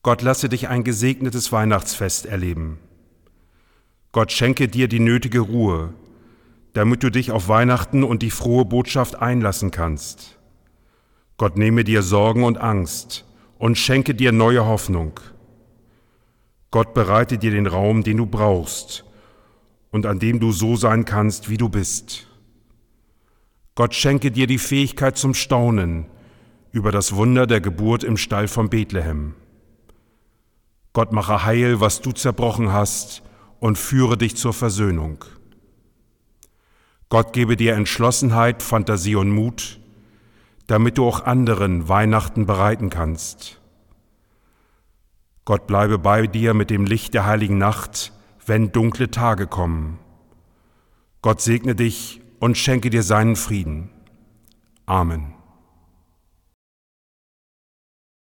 Gott lasse dich ein gesegnetes Weihnachtsfest erleben. Gott schenke dir die nötige Ruhe, damit du dich auf Weihnachten und die frohe Botschaft einlassen kannst. Gott nehme dir Sorgen und Angst und schenke dir neue Hoffnung. Gott bereite dir den Raum, den du brauchst und an dem du so sein kannst, wie du bist. Gott schenke dir die Fähigkeit zum Staunen über das Wunder der Geburt im Stall von Bethlehem. Gott mache heil, was du zerbrochen hast, und führe dich zur Versöhnung. Gott gebe dir Entschlossenheit, Fantasie und Mut, damit du auch anderen Weihnachten bereiten kannst. Gott bleibe bei dir mit dem Licht der heiligen Nacht, wenn dunkle Tage kommen. Gott segne dich und schenke dir seinen Frieden. Amen.